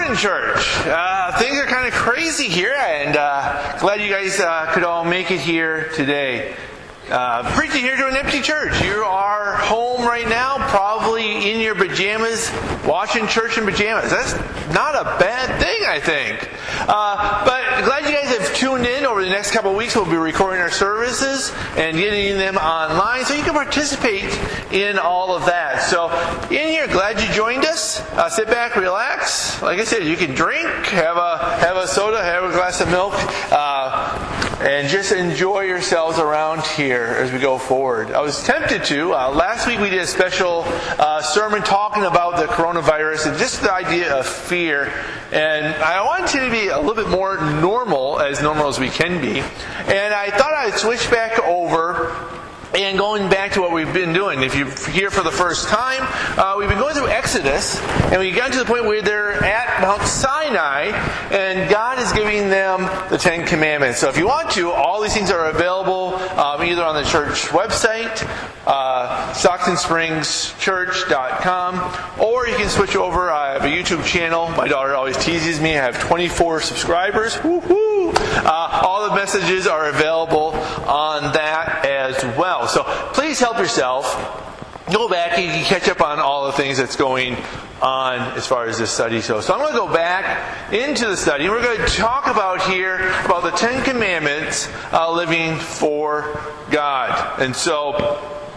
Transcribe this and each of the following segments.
doing, church? Things are kind of crazy here, and glad you guys could all make it here today. Preaching here to an empty church. You are home right now, probably in your pajamas, watching church in pajamas. That's not a bad thing, I think. But glad you guys have tuned in. Over the next couple of weeks, we'll be recording our services and getting them online, so you can participate in all of that. So, in here, glad you joined us. Sit back, relax. Like I said, you can drink, have a soda, have a glass of milk, and just enjoy yourselves around here as we go forward. I was tempted to. Last week we did a special sermon talking about the coronavirus and just the idea of fear. And I wanted to be a little bit more normal as we can be. And I thought I'd switch back over and going back to what we've been doing. If you're here for the first time, we've been going through Exodus, and we got to the point where they're at Mount Sinai, and God is giving them the Ten Commandments. So if you want to, all these things are available either on the church website, StocktonSpringsChurch.com, or you can switch over. I have a YouTube channel. My daughter always teases me. I have 24 subscribers. Woo-hoo! All the messages are available on that as well. So please help yourself. Go back and you can catch up on all the things that's going on as far as this study goes. So I'm going to go back into the study. We're going to talk about the Ten Commandments, living for God. And so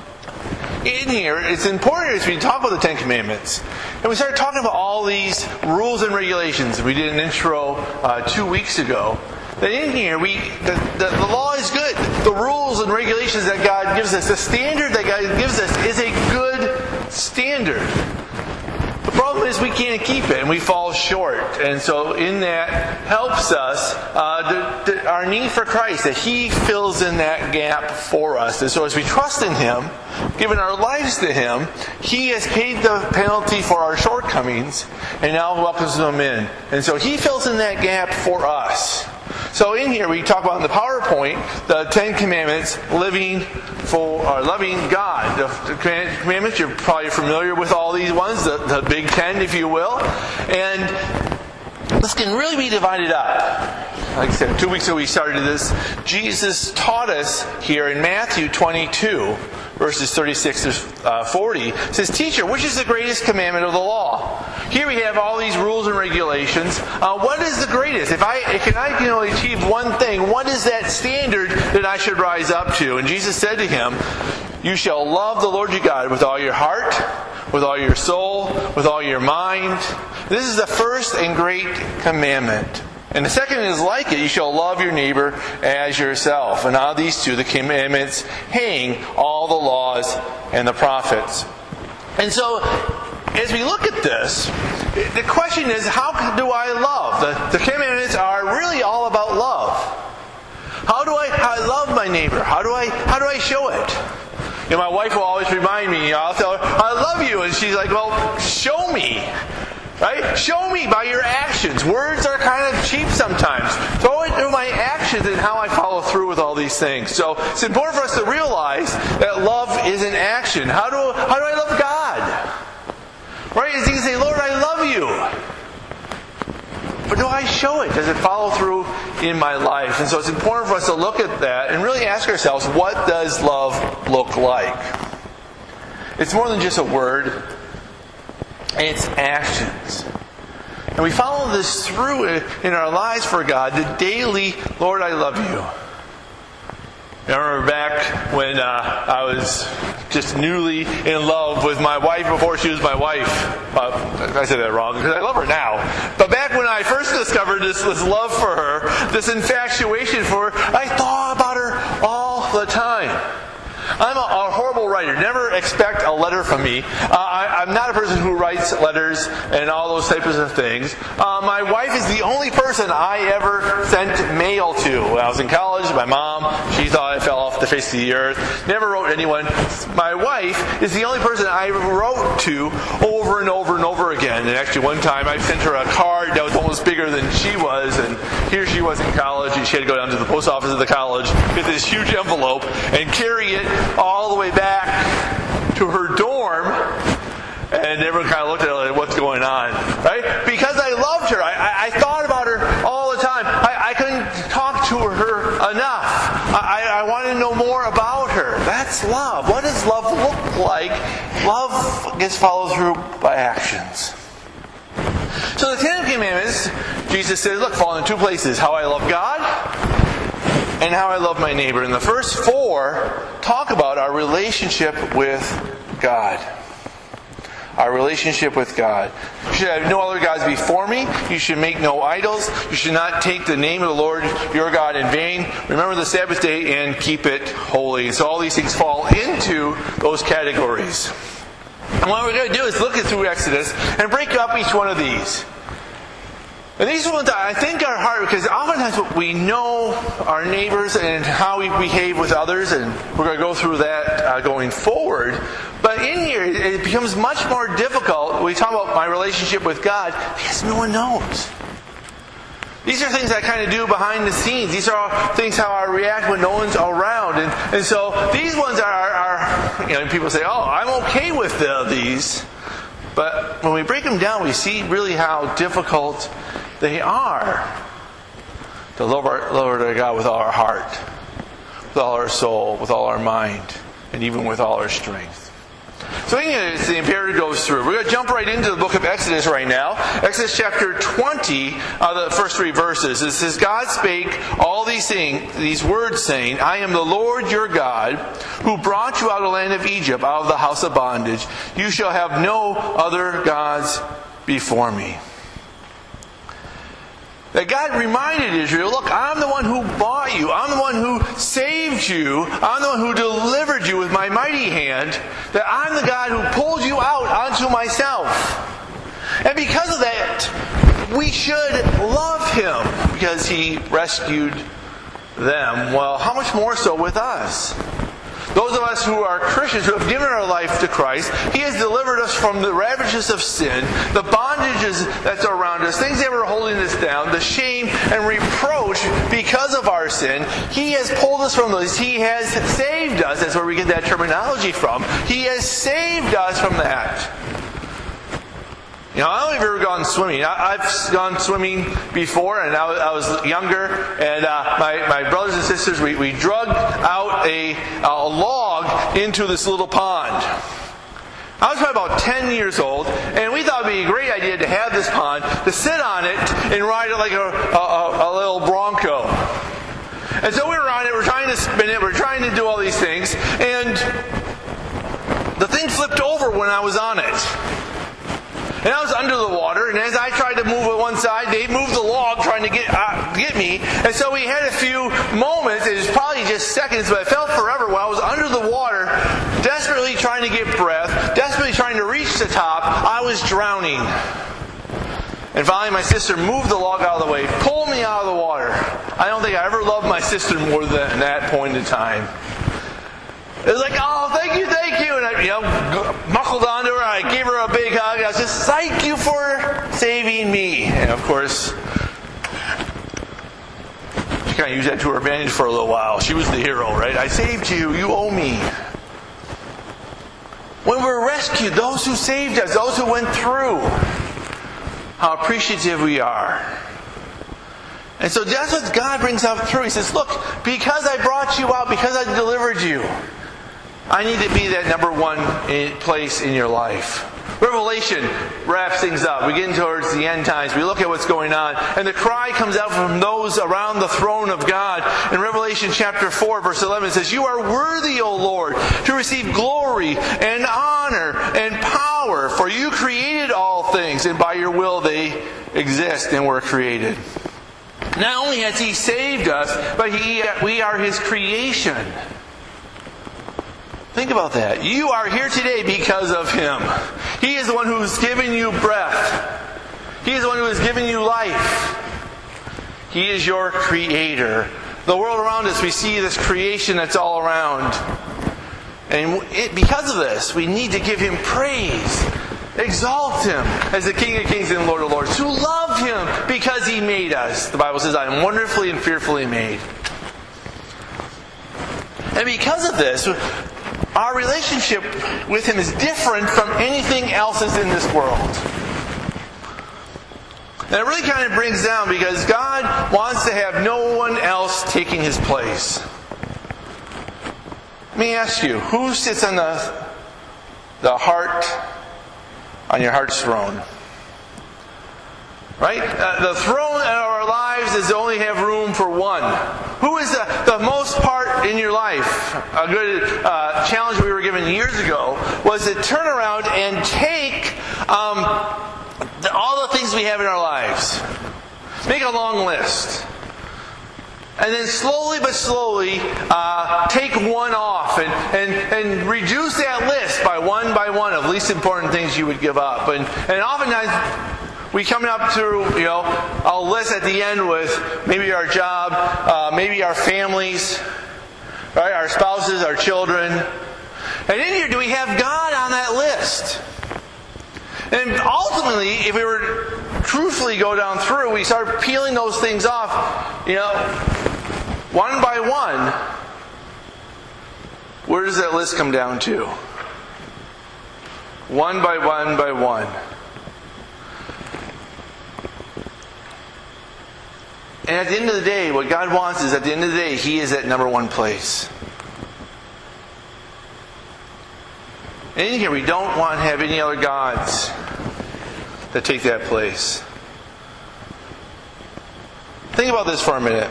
in here, it's important as we talk about the Ten Commandments, and we started talking about all these rules and regulations. We did an intro 2 weeks ago. That in here, the law is good. The rules and regulations that God gives us, the standard that God gives us is a good standard. The problem is we can't keep it and we fall short. And so in that helps us our need for Christ, that He fills in that gap for us. And so as we trust in Him, given our lives to Him, He has paid the penalty for our shortcomings and now welcomes them in. And so He fills in that gap for us. So in here we talk about in the PowerPoint the Ten Commandments, loving God. The commandments, you're probably familiar with all these ones, the Big Ten, if you will. And this can really be divided up. Like I said, 2 weeks ago we started this. Jesus taught us here in Matthew 22, verses 36 to 40. It says, "Teacher, which is the greatest commandment of the law?" Here we have all these rules and regulations. What is the greatest? If I can only achieve one thing, what is that standard that I should rise up to? And Jesus said to him, "You shall love the Lord your God with all your heart, with all your soul, with all your mind." This is the first and great commandment. And the second is like it, you shall love your neighbor as yourself. And on these two, the commandments hang all the laws and the prophets. And so, as we look at this, the question is, how do I love? The commandments are really all about love. How do I love my neighbor? How do I show it? You know, my wife will always remind me, I'll tell her, "I love you," and she's like, "Well, show me." Right? Show me by your actions. Words are kind of cheap sometimes. Throw it through my actions and how I follow through with all these things. So it's important for us to realize that love is an action. How do I love God? Right? As you can say, "Lord, I love you." But do I show it? Does it follow through in my life? And so it's important for us to look at that and really ask ourselves, what does love look like? It's more than just a word. It's actions. And we follow this through in our lives for God, the daily, "Lord, I love you." I remember back when I was just newly in love with my wife before she was my wife. I said that wrong because I love her now. But back when I first discovered this love for her, this infatuation for her, I thought about her all the time. I'm a horrible writer. Never expect a letter from me. I'm not a person who writes letters and all those types of things. My wife is the only person I ever sent mail to. When I was in college, my mom, she thought I fell off the face of the earth. Never wrote anyone. My wife is the only person I ever wrote to over and over and over again. And actually one time I sent her a card that was almost bigger than she was. And here she was in college, and she had to go down to the post office of the college, get this huge envelope, and carry it all the way back to her dorm. And everyone kind of looked at her like, what's going on? Right? Because I loved her. I thought about her all the time. I couldn't talk to her enough. I wanted to know more about her. That's love. What does love look like? Love gets followed through by actions. So the Ten Commandments, Jesus says, look, fall in two places. How I love God and how I love my neighbor. And the first four talk about our relationship with God. Our relationship with God. You should have no other gods before me. You should make no idols. You should not take the name of the Lord your God in vain. Remember the Sabbath day and keep it holy. So all these things fall into those categories. And what we're going to do is look through Exodus and break up each one of these. And these ones I think are hard because oftentimes we know our neighbors and how we behave with others, and we're going to go through that going forward. But in here, it becomes much more difficult when we talk about my relationship with God because no one knows. These are things I kind of do behind the scenes. These are things how I react when no one's around. And so these ones are people say, oh, I'm okay with these. But when we break them down, we see really how difficult they are to love our God with all our heart, with all our soul, with all our mind, and even with all our strength. So as the imperative goes through, we're going to jump right into the book of Exodus right now. Exodus chapter 20, the first three verses. It says, God spake all these words, saying, I am the Lord your God, who brought you out of the land of Egypt, out of the house of bondage. You shall have no other gods before me. That God reminded Israel, look, I'm the one who bought you. I'm the one who saved you. I'm the one who delivered you with my mighty hand. That I'm the God who pulled you out unto myself. And because of that, we should love Him because He rescued them. Well, how much more so with us? Those of us who are Christians, who have given our life to Christ, He has delivered us from the ravages of sin, the bondages that's around us, things that were holding us down, the shame and reproach because of our sin. He has pulled us from those. He has saved us. That's where we get that terminology from. He has saved us from that. I don't know if you've ever gone swimming. I've gone swimming before, and I was younger, and my brothers and sisters, we drugged out a log into this little pond. I was probably about 10 years old, and we thought it would be a great idea to have this pond, to sit on it and ride it like a little Bronco. And so we were on it, we're trying to spin it, we're trying to do all these things, and the thing flipped over when I was on it. And I was under the water, and as I tried to move it one side, they moved the log trying to get me. And so we had a few moments, it was probably just seconds, but it felt forever while I was under the water, desperately trying to get breath, desperately trying to reach the top. I was drowning. And finally my sister moved the log out of the way, pulled me out of the water. I don't think I ever loved my sister more than that point in time. It was like, oh, thank you. And I, buckled onto her. I gave her a big hug. I was just, thank you for saving me. And of course, she kind of used that to her advantage for a little while. She was the hero, right? I saved you. You owe me. When we're rescued, those who saved us, those who went through, how appreciative we are. And so that's what God brings out through. He says, look, because I brought you out, because I delivered you, I need to be that number one place in your life. Revelation wraps things up. We get in towards the end times. We look at what's going on. And the cry comes out from those around the throne of God. In Revelation chapter 4, verse 11, it says, You are worthy, O Lord, to receive glory and honor and power, for you created all things, and by your will they exist and were created. Not only has He saved us, but we are His creation. Think about that. You are here today because of Him. He is the one who's given you breath. He is the one who has given you life. He is your creator. The world around us, we see this creation that's all around. And because of this, we need to give Him praise. Exalt Him as the King of Kings and Lord of Lords. To love Him because He made us. The Bible says, I am wonderfully and fearfully made. And because of this, our relationship with Him is different from anything else that's in this world. And it really kind of brings down because God wants to have no one else taking His place. Let me ask you, who sits on the heart, on your heart's throne? Right? The throne of our lives is only have room for one. Who is the most part in your life? A good challenge we were given years ago was to turn around and take all the things we have in our lives. Make a long list. And then slowly but slowly take one off and reduce that list by one of least important things you would give up. And oftentimes we come up through, a list at the end with maybe our job, maybe our families, right? Our spouses, our children. And in here, do we have God on that list? And ultimately, if we were truthfully go down through, we start peeling those things off, one by one. Where does that list come down to? One by one by one. And at the end of the day, what God wants is at the end of the day, He is at number one place. And in here, we don't want to have any other gods that take that place. Think about this for a minute.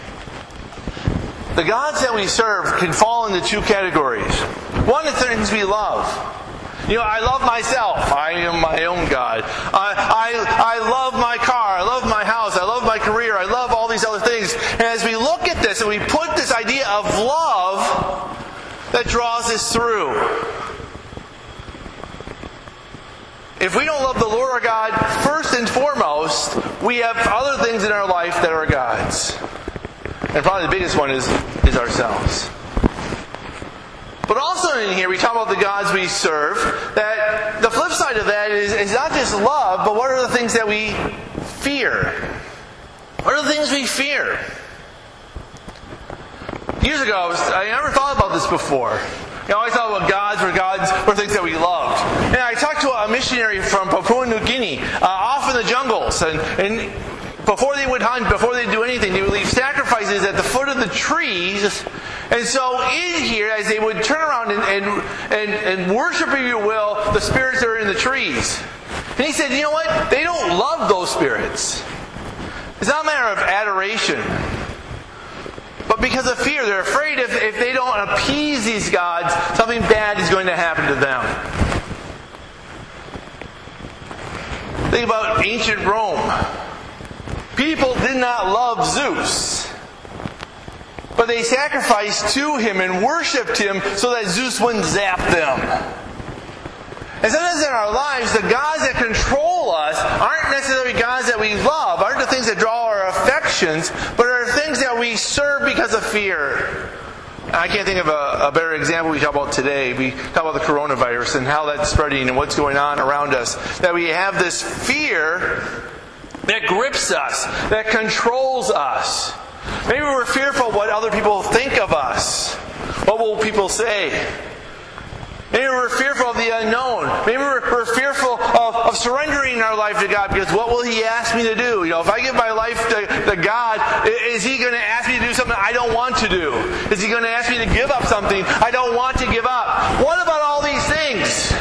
The gods that we serve can fall into two categories. One is things we love. I love myself. I am my own God. I love my car. I love my house. I love my career. I love all these other things. And as we look at this and we put this idea of love that draws us through. If we don't love the Lord our God first and foremost, we have other things in our life that are gods. And probably the biggest one is ourselves. But also in here, we talk about the gods we serve, that the flip side of that is not just love, but what are the things that we fear? What are the things we fear? Years ago, I never thought about this before. I always thought about gods were things that we loved. And I talked to a missionary from Papua New Guinea, off in the jungles, and before they would hunt, before they'd do anything, they would leave sacrifices at the foot of the trees. And so in here, as they would turn around and worship, if you will, the spirits that are in the trees. And he said, you know what? They don't love those spirits. It's not a matter of adoration. But because of fear, they're afraid if they don't appease these gods, something bad is going to happen to them. Think about ancient Rome. People did not love Zeus. But they sacrificed to him and worshipped him so that Zeus wouldn't zap them. And sometimes in our lives, the gods that control us aren't necessarily gods that we love, aren't the things that draw our affections, but are things that we serve because of fear. I can't think of a better example we talk about today. We talk about the coronavirus and how that's spreading and what's going on around us. That we have this fear that grips us, that controls us. Maybe we're fearful of what other people think of us. What will people say? Maybe we're fearful of the unknown. Maybe we're fearful of surrendering our life to God because what will He ask me to do? If I give my life to God, is He going to ask me to do something I don't want to do? Is He going to ask me to give up something I don't want to give up? What about all these things?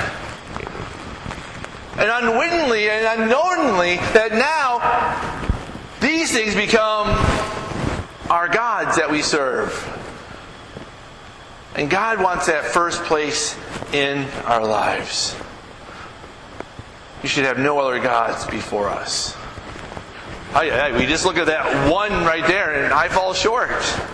And unwittingly and unknowingly, that now these things become our gods that we serve. And God wants that first place in our lives. You should have no other gods before us. We just look at that one right there and I fall short.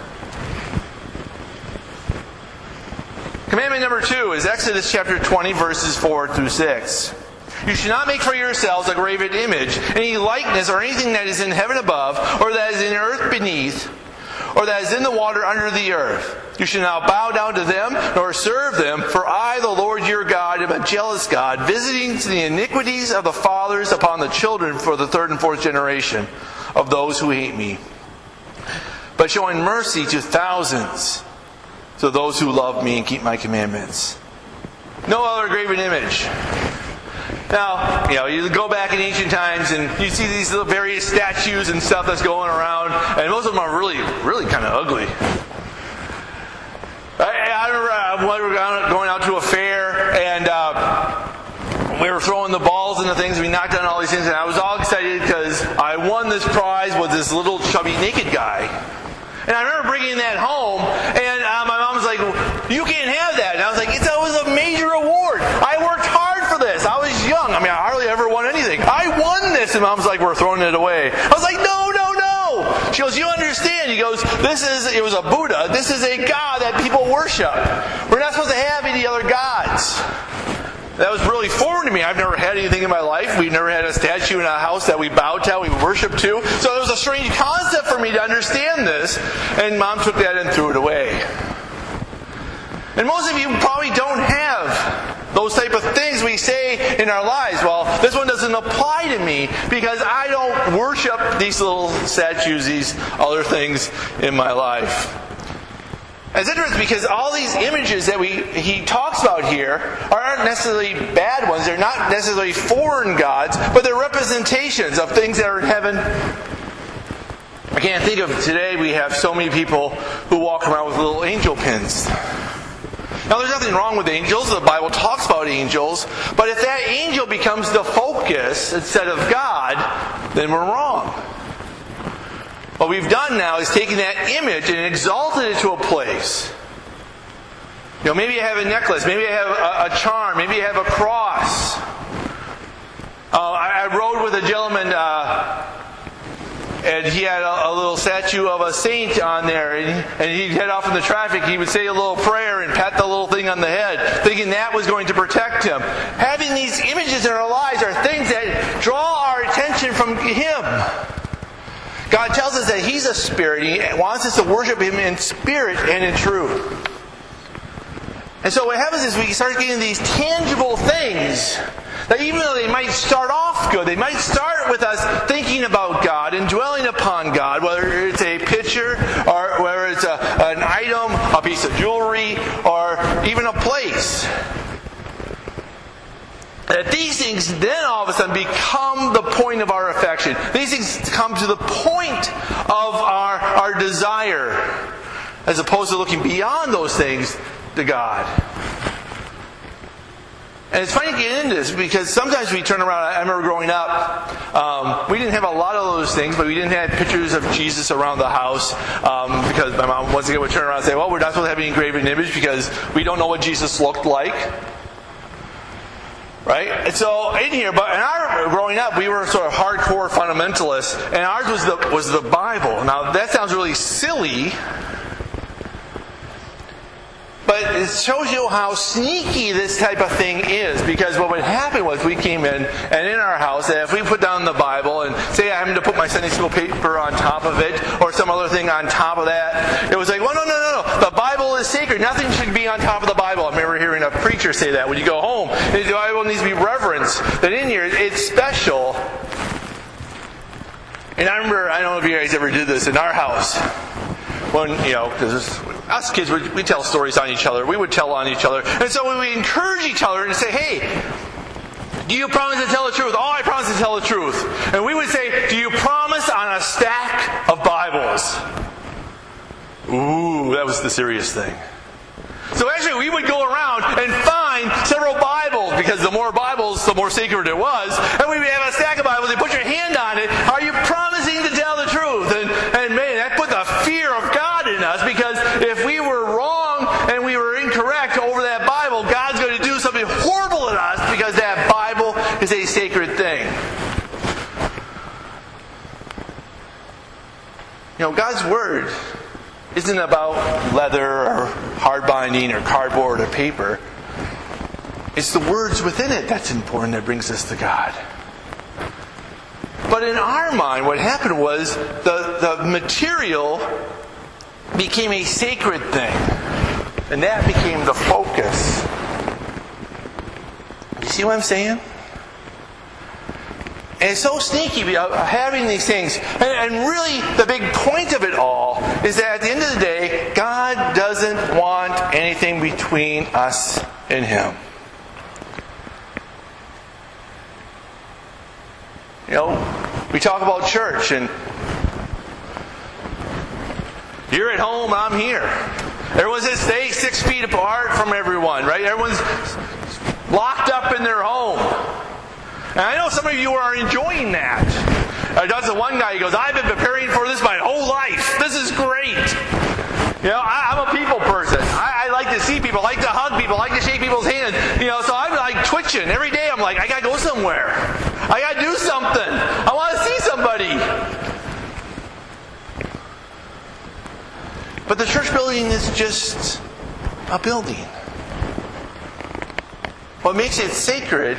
Commandment number 2 is Exodus chapter 20, verses 4 through 6. You should not make for yourselves a graven image, any likeness or anything that is in heaven above, or that is in earth beneath, or that is in the water under the earth. You should not bow down to them, nor serve them, for I, the Lord your God, am a jealous God, visiting the iniquities of the fathers upon the children for the 3rd and 4th generation of those who hate me, but showing mercy to thousands So those who love me and keep my commandments. No other graven image. Now, you go back in ancient times and you see these little various statues and stuff that's going around, and most of them are really, really kind of ugly. I remember we were going out to a fair, and we were throwing the balls and the things, we knocked down all these things, and I was all excited because I won this prize with this little chubby naked guy. And I remember bringing that home, and my mom was like, "You can't have that." And I was like, "It was a major award. I worked hard for this. I was young. I hardly ever won anything. I won this." And Mom's like, "We're throwing it away." I was like, "No, no, no." She goes, "You understand?" He goes, it was a Buddha. This is a God that people worship. We're not supposed to have any other gods. That was really foreign to me. I've never had anything in my life. We've never had a statue in a house that we bow to, we worship to. So it was a strange concept for me to understand this. And Mom took that and threw it away. And most of you probably don't have those type of things we say in our lives. Well, this one doesn't apply to me because I don't worship these little statues, these other things in my life. It's interesting because all these images that he talks about here aren't necessarily bad ones. They're not necessarily foreign gods, but they're representations of things that are in heaven. I can't think of today we have so many people who walk around with little angel pins. Now there's nothing wrong with angels. The Bible talks about angels. But if that angel becomes the focus instead of God, then we're wrong. What we've done now is taken that image and exalted it to a place. Maybe I have a necklace. Maybe I have a charm. Maybe I have a cross. I rode with a gentleman, and he had a little statue of a saint on there. And he'd head off in the traffic. He would say a little prayer and pat the little thing on the head, thinking that was going to protect him. Having these images in our lives are things that draw our attention from Him. God tells us that He's a spirit. He wants us to worship Him in spirit and in truth. And so what happens is we start getting these tangible things that even though they might start off good, they might start with us thinking about God and dwelling upon God, whether it's a picture or whether it's an item, a piece of jewelry, or even a place. That these things then all of a sudden become the point of our affection. These things come to the point of our desire, as opposed to looking beyond those things to God. And it's funny to get into this because sometimes we turn around. I remember growing up, we didn't have a lot of those things, but we didn't have pictures of Jesus around the house because my mom once again would turn around and say, "Well, we're not supposed to have any graven image because we don't know what Jesus looked like." Right? And so in here, growing up, we were sort of hardcore fundamentalists, and ours was the Bible. Now that sounds really silly, but it shows you how sneaky this type of thing is. Because what would happen was we came in, and in our house, if we put down the Bible and say I happened to put my Sunday school paper on top of it, or some other thing on top of that, it was like, well, no. The Bible is sacred. Nothing should be on top of the Bible. I remember hearing a preacher say that when you go home. The Bible needs to be reverenced. That in here, it's special. And I remember, I don't know if you guys ever did this in our house. When, because us kids, we tell stories on each other. We would tell on each other. And so we would encourage each other and say, "Hey, do you promise to tell the truth?" "Oh, I promise to tell the truth." And we would say, "Do you promise on a stack of Bibles?" Ooh, that was the serious thing. So actually we would go around and find several Bibles, because the more Bibles, the more sacred it was. And we would have a stack of Bibles, and put your hand on it. "Are you promising to tell the truth?" And man, that put the fear of God in us, because if we were wrong and we were incorrect over that Bible, God's going to do something horrible to us, because that Bible is a sacred thing. God's Word isn't about leather or hard binding or cardboard or paper. It's the words within it that's important, that brings us to God. But in our mind, what happened was the material became a sacred thing. And that became the focus. You see what I'm saying? And it's so sneaky having these things. And really, the big point of it all is that at the end of the day, God doesn't want between us and Him. You know, we talk about church, and you're at home, I'm here. Everyone says stay 6 feet apart from everyone, right? Everyone's locked up in their home. And I know some of you are enjoying that. That's the one guy, he goes, I've been preparing for this my whole life. This is great. You know, I'm a people person. I like to see people, I like to hug people, I like to shake people's hands. You know, so I'm like twitching. Every day I'm like, I got to go somewhere. I got to do something. I want to see somebody. But the church building is just a building. What makes it sacred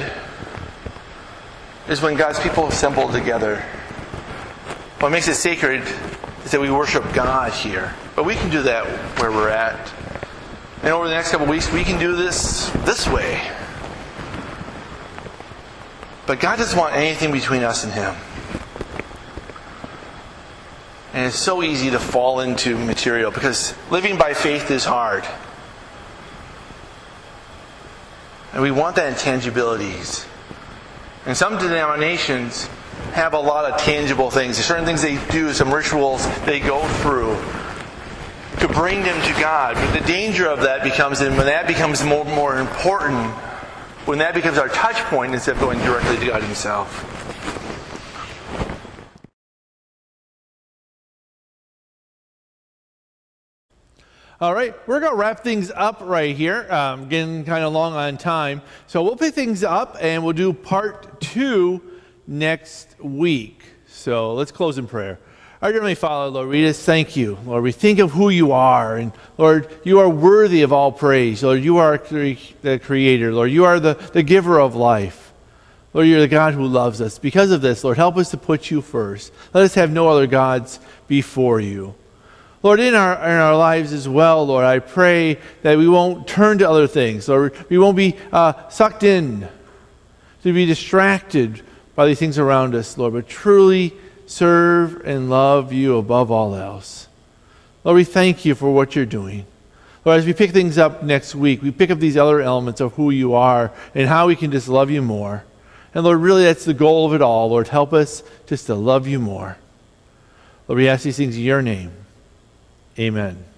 is when God's people assemble together. What makes it sacred is that we worship God here. But we can do that where we're at. And over the next couple of weeks, we can do this way. But God doesn't want anything between us and Him. And it's so easy to fall into material because living by faith is hard. And we want that intangibilities. And some denominations have a lot of tangible things. There's certain things they do, some rituals they go through to bring them to God. But the danger of that becomes, and when that becomes more important, when that becomes our touch point instead of going directly to God Himself. All right, we're going to wrap things up right here. Getting kind of long on time. So we'll pick things up and we'll do part 2 next week. So let's close in prayer. Our Heavenly Father, Lord, we just thank You. Lord, we think of who You are. And Lord, You are worthy of all praise. Lord, You are the Creator. Lord, You are the giver of life. Lord, You're the God who loves us. Because of this, Lord, help us to put You first. Let us have no other gods before You. Lord, in our lives as well, Lord, I pray that we won't turn to other things. Lord, we won't be sucked in to be distracted by these things around us, Lord, but truly serve and love You above all else. Lord, we thank You for what You're doing. Lord, as we pick things up next week, we pick up these other elements of who You are and how we can just love You more. And Lord, really that's the goal of it all. Lord, help us just to love You more. Lord, we ask these things in Your name. Amen.